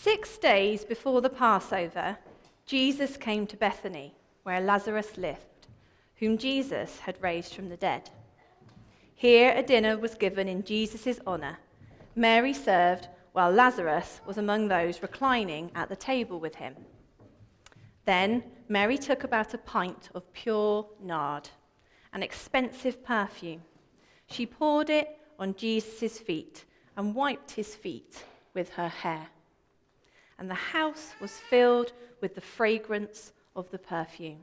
6 days before the Passover, Jesus came to Bethany, where Lazarus lived, whom Jesus had raised from the dead. Here a dinner was given in Jesus' honor. Mary served, while Lazarus was among those reclining at the table with him. Then Mary took about a pint of pure nard, an expensive perfume. She poured it on Jesus' feet and wiped his feet with her hair. And the house was filled with the fragrance of the perfume.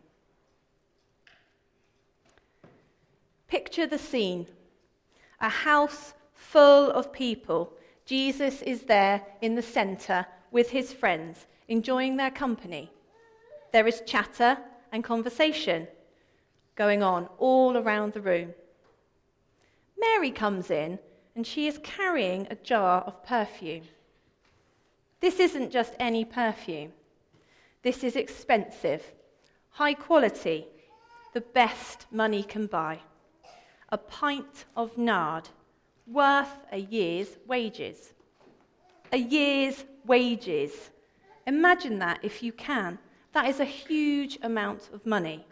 Picture the scene. A house full of people. Jesus is there in the center with his friends, enjoying their company. There is chatter and conversation going on all around the room. Mary comes in, and she is carrying a jar of perfume. This isn't just any perfume. This is expensive, high quality, the best money can buy. A pint of nard, worth a year's wages. A year's wages. Imagine that if you can. That is a huge amount of money.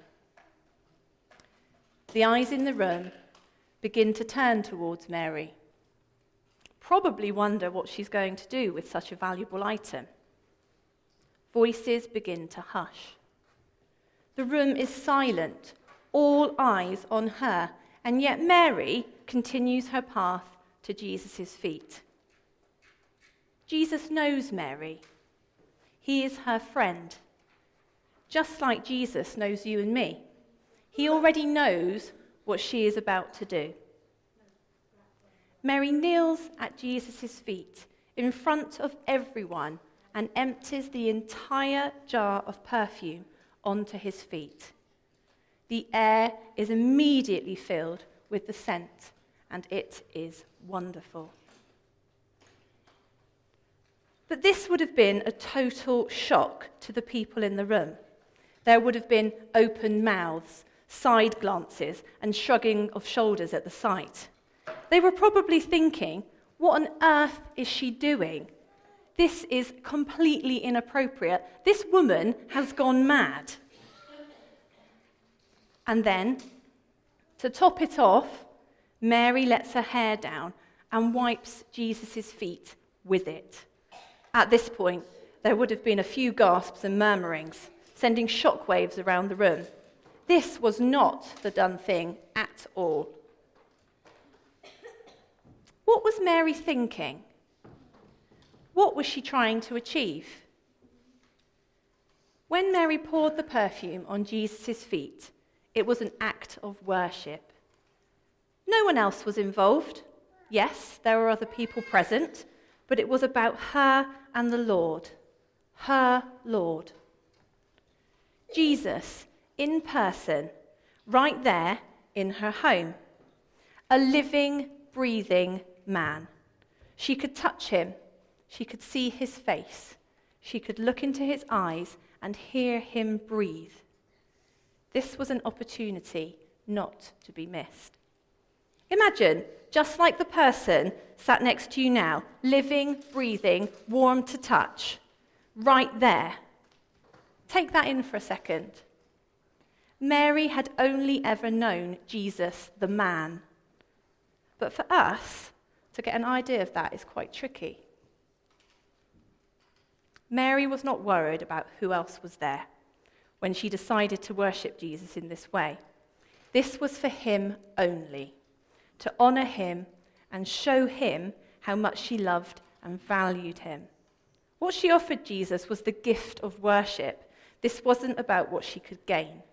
The eyes in the room begin to turn towards Mary. Probably wonder what she's going to do with such a valuable item. Voices begin to hush. The room is silent, all eyes on her, and yet Mary continues her path to Jesus' feet. Jesus knows Mary. He is her friend, just like Jesus knows you and me. He already knows what she is about to do. Mary kneels at Jesus' feet in front of everyone and empties the entire jar of perfume onto his feet. The air is immediately filled with the scent, and it is wonderful. But this would have been a total shock to the people in the room. There would have been open mouths, side glances, and shrugging of shoulders at the sight. They were probably thinking, what on earth is she doing? This is completely inappropriate. This woman has gone mad. And then, to top it off, Mary lets her hair down and wipes Jesus' feet with it. At this point, there would have been a few gasps and murmurings, sending shockwaves around the room. This was not the done thing at all. What was Mary thinking? What was she trying to achieve? When Mary poured the perfume on Jesus' feet, it was an act of worship. No one else was involved. Yes, there were other people present, but it was about her and the Lord. Her Lord. Jesus, in person, right there in her home. A living, breathing man. She could touch him. She could see his face. She could look into his eyes and hear him breathe. This was an opportunity not to be missed. Imagine, just like the person sat next to you now, living, breathing, warm to touch, right there. Take that in for a second. Mary had only ever known Jesus, the man. But for us, to get an idea of that is quite tricky. Mary was not worried about who else was there when she decided to worship Jesus in this way. This was for him only, to honor him and show him how much she loved and valued him. What she offered Jesus was the gift of worship. This wasn't about what she could gain.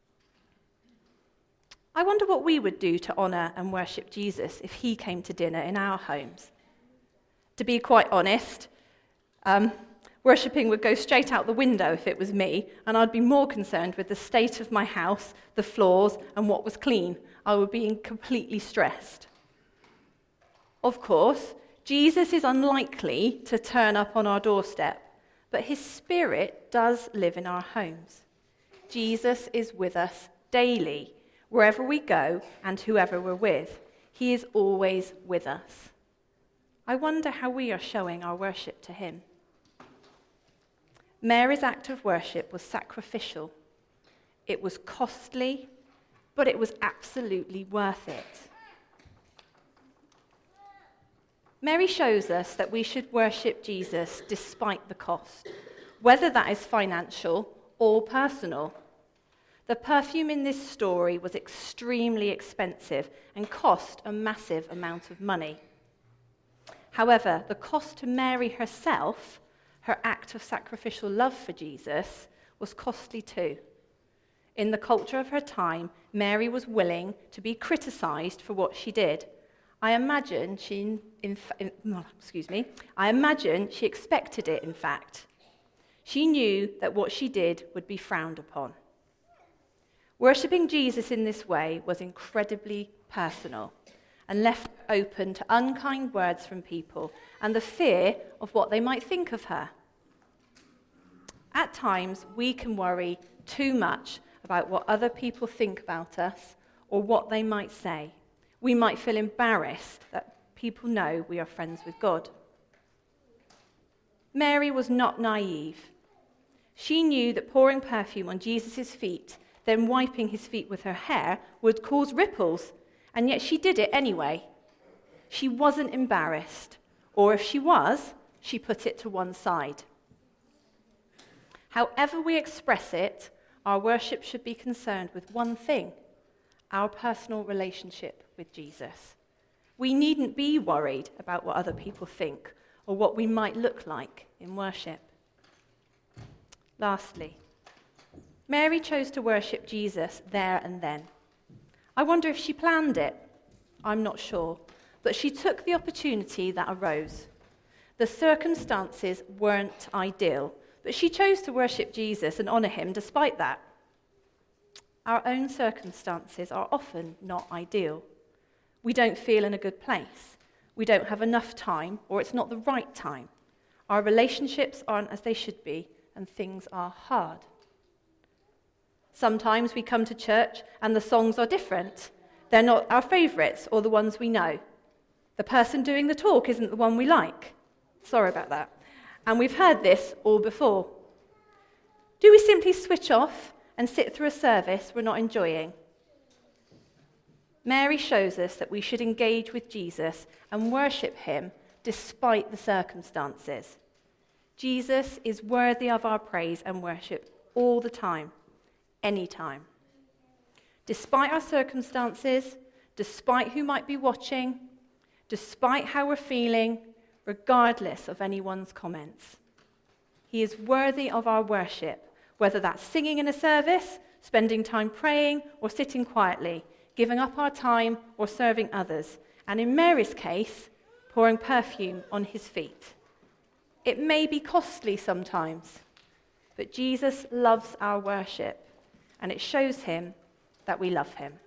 I wonder what we would do to honor and worship Jesus if he came to dinner in our homes. To be quite honest, worshipping would go straight out the window if it was me, and I'd be more concerned with the state of my house, the floors, and what was clean. I would be completely stressed. Of course, Jesus is unlikely to turn up on our doorstep, but his Spirit does live in our homes. Jesus is with us daily, wherever we go and whoever we're with. He is always with us. I wonder how we are showing our worship to him. Mary's act of worship was sacrificial. It was costly, but it was absolutely worth it. Mary shows us that we should worship Jesus despite the cost, whether that is financial or personal. The perfume in this story was extremely expensive and cost a massive amount of money. However, the cost to Mary herself, her act of sacrificial love for Jesus, was costly too. In the culture of her time, Mary was willing to be criticized for what she did. I imagine she expected it, in fact. She knew that what she did would be frowned upon. Worshipping Jesus in this way was incredibly personal and left open to unkind words from people and the fear of what they might think of her. At times, we can worry too much about what other people think about us or what they might say. We might feel embarrassed that people know we are friends with God. Mary was not naive. She knew that pouring perfume on Jesus' feet, then wiping his feet with her hair, would cause ripples, and yet she did it anyway. She wasn't embarrassed, or if she was, she put it to one side. However we express it, our worship should be concerned with one thing: our personal relationship with Jesus. We needn't be worried about what other people think or what we might look like in worship. Lastly, Mary chose to worship Jesus there and then. I wonder if she planned it. I'm not sure. But she took the opportunity that arose. The circumstances weren't ideal, but she chose to worship Jesus and honor him despite that. Our own circumstances are often not ideal. We don't feel in a good place. We don't have enough time, or it's not the right time. Our relationships aren't as they should be, and things are hard. Sometimes we come to church and the songs are different. They're not our favourites or the ones we know. The person doing the talk isn't the one we like. Sorry about that. And we've heard this all before. Do we simply switch off and sit through a service we're not enjoying? Mary shows us that we should engage with Jesus and worship him despite the circumstances. Jesus is worthy of our praise and worship all the time, anytime. Despite our circumstances, despite who might be watching, despite how we're feeling, regardless of anyone's comments. He is worthy of our worship, whether that's singing in a service, spending time praying, or sitting quietly, giving up our time or serving others, and in Mary's case, pouring perfume on his feet. It may be costly sometimes, but Jesus loves our worship, and it shows him that we love him.